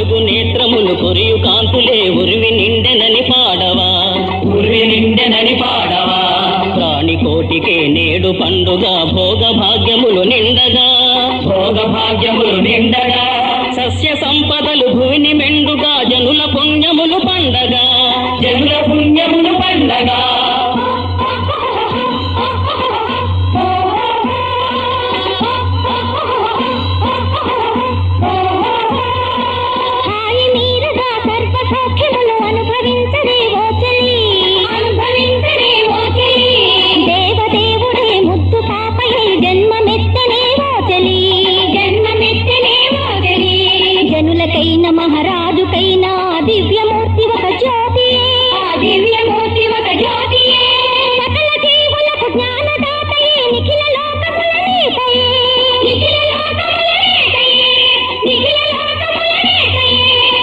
వెలుగు నేత్రములు కొరియు కాంతులే ఉరివి నిండెనని పాడవా, ఉరివి నిండెనని పాడవా. ప్రాణి కోటికే నేడు పండుగ భోగ భాగ్యములు నిండగా, భోగ భాగ్యములు నిండగా. సస్య సంపదలు భూమిని మెండుగా జనుల పుణ్యములు పండగా, జనుల పుణ్యములు పండగా. మహారాజుకైనా దివ్యమూర్తి ఒక జ్యోతి, దివ్యమూర్తి ఒక జ్యోతి. సకల జీవులకు జ్ఞానదాతయే నిఖిల లోకముల నేతయే, నిఖిల లోకముల నేతయే, నిఖిల లోకముల నేతయే.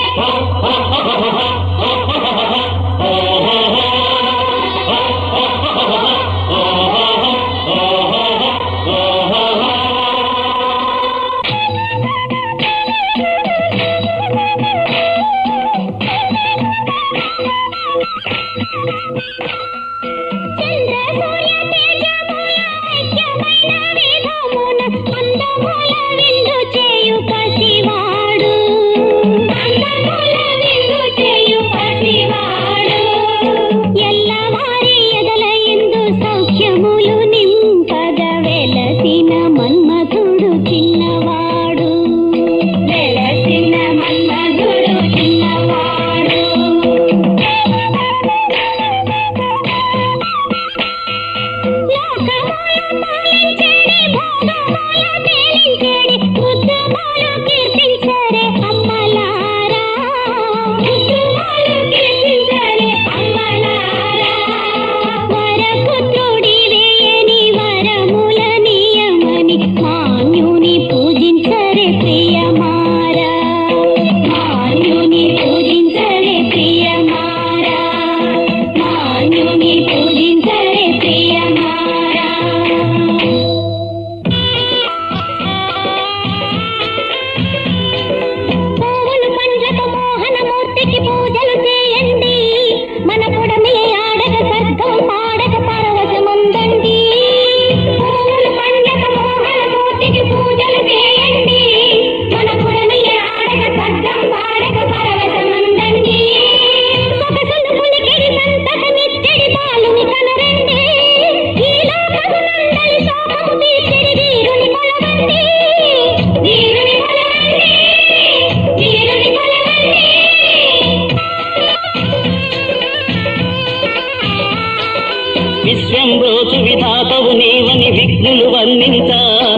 విశ్వంబ్రోచు విధాతవు నీవని విఘ్నులు వర్ణించ,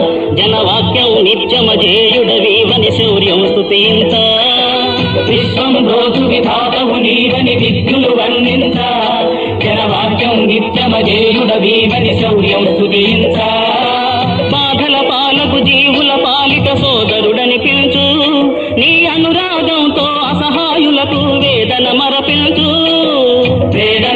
జనవాక్యం నిత్యమజేయుడవీవని శౌర్యం స్తుతించ. విశ్వంబ్రోచు విధాతవు నీవని విఘ్నులు వర్ణించ, జనవాక్యం నిత్యమజేయుడవీవని శౌర్యం స్తుతించ. బాధల పాలకు జీవుల పాలిట సోదరుడని పిలుచు, నీ అనురాగంతో అసహాయులకు వేదన మరపించు. వేద